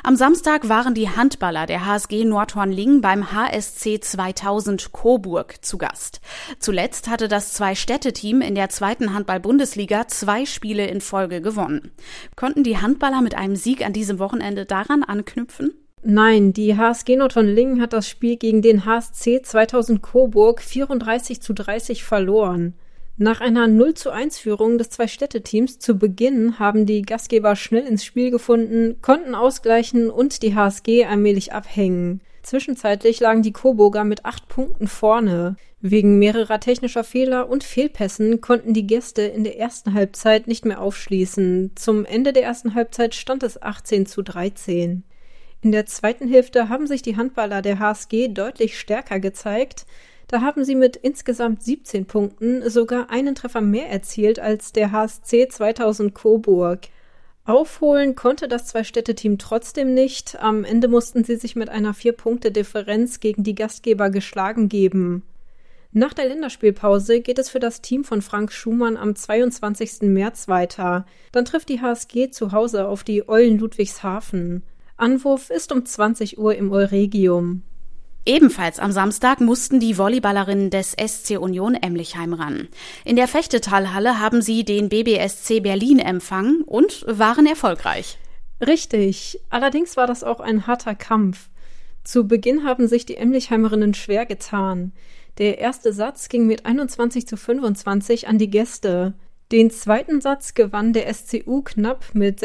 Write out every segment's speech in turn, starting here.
Am Samstag waren die Handballer der HSG Nordhorn-Lingen beim HSC 2000 Coburg zu Gast. Zuletzt hatte das Zwei-Städte-Team in der 2. Handball-Bundesliga 2 Spiele in Folge gewonnen. Konnten die Handballer mit einem Sieg an diesem Wochenende daran anknüpfen? Nein, die HSG Nordhorn-Lingen hat das Spiel gegen den HSC 2000 Coburg 34:30 verloren. Nach einer 0:1-Führung des Zwei-Städte-Teams zu Beginn haben die Gastgeber schnell ins Spiel gefunden, konnten ausgleichen und die HSG allmählich abhängen. Zwischenzeitlich lagen die Coburger mit 8 Punkten vorne. Wegen mehrerer technischer Fehler und Fehlpässen konnten die Gäste in der ersten Halbzeit nicht mehr aufschließen. Zum Ende der ersten Halbzeit stand es 18:13. In der zweiten Hälfte haben sich die Handballer der HSG deutlich stärker gezeigt. Da haben sie mit insgesamt 17 Punkten sogar einen Treffer mehr erzielt als der HSC 2000 Coburg. Aufholen konnte das Zwei-Städte-Team trotzdem nicht. Am Ende mussten sie sich mit einer 4-Punkte-Differenz gegen die Gastgeber geschlagen geben. Nach der Länderspielpause geht es für das Team von Frank Schumann am 22. März weiter. Dann trifft die HSG zu Hause auf die Eulen Ludwigshafen. Anwurf ist um 20 Uhr im Euregium. Ebenfalls am Samstag mussten die Volleyballerinnen des SC Union Emlichheim ran. In der Fechtetalhalle haben sie den BBSC Berlin empfangen und waren erfolgreich. Richtig, allerdings war das auch ein harter Kampf. Zu Beginn haben sich die Emlichheimerinnen schwer getan. Der erste Satz ging mit 21:25 an die Gäste. Den zweiten Satz gewann der SCU knapp mit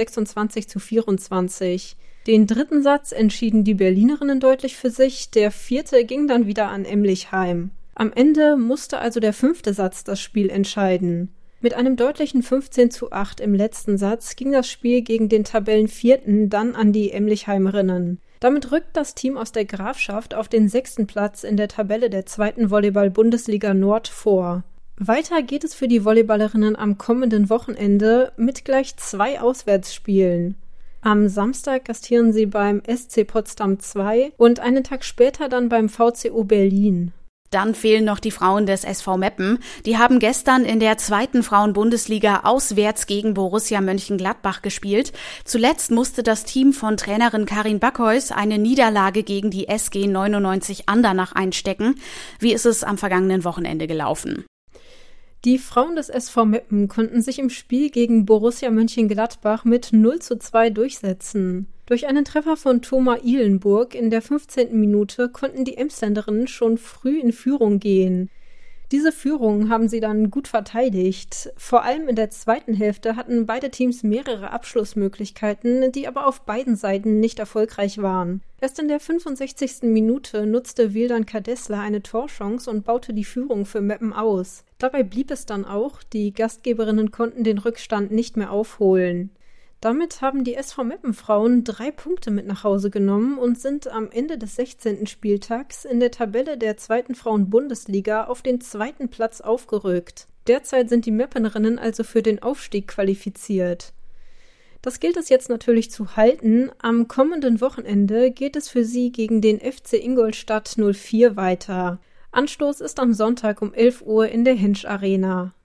26:24. Den dritten Satz entschieden die Berlinerinnen deutlich für sich, der vierte ging dann wieder an Emlichheim. Am Ende musste also der 5. Satz das Spiel entscheiden. Mit einem deutlichen 15:8 im letzten Satz ging das Spiel gegen den Tabellenvierten dann an die Emlichheimerinnen. Damit rückt das Team aus der Grafschaft auf den 6. Platz in der Tabelle der 2. Volleyball-Bundesliga Nord vor. Weiter geht es für die Volleyballerinnen am kommenden Wochenende mit gleich 2 Auswärtsspielen. Am Samstag gastieren sie beim SC Potsdam 2 und einen Tag später dann beim VCO Berlin. Dann fehlen noch die Frauen des SV Meppen. Die haben gestern in der 2. Frauen-Bundesliga auswärts gegen Borussia Mönchengladbach gespielt. Zuletzt musste das Team von Trainerin Karin Backhuis eine Niederlage gegen die SG 99 Andernach einstecken. Wie ist es am vergangenen Wochenende gelaufen? Die Frauen des SV Meppen konnten sich im Spiel gegen Borussia Mönchengladbach mit 0:2 durchsetzen. Durch einen Treffer von Thoma Ihlenburg in der 15. Minute konnten die Emsländerinnen schon früh in Führung gehen. Diese Führung haben sie dann gut verteidigt. Vor allem in der zweiten Hälfte hatten beide Teams mehrere Abschlussmöglichkeiten, die aber auf beiden Seiten nicht erfolgreich waren. Erst in der 65. Minute nutzte Wildan Kadesla eine Torchance und baute die Führung für Meppen aus. Dabei blieb es dann auch, die Gastgeberinnen konnten den Rückstand nicht mehr aufholen. Damit haben die SV Meppen-Frauen 3 Punkte mit nach Hause genommen und sind am Ende des 16. Spieltags in der Tabelle der 2. Frauen-Bundesliga auf den 2. Platz aufgerückt. Derzeit sind die Meppenerinnen also für den Aufstieg qualifiziert. Das gilt es jetzt natürlich zu halten. Am kommenden Wochenende geht es für sie gegen den FC Ingolstadt 04 weiter. Anstoß ist am Sonntag um 11 Uhr in der Hensch Arena.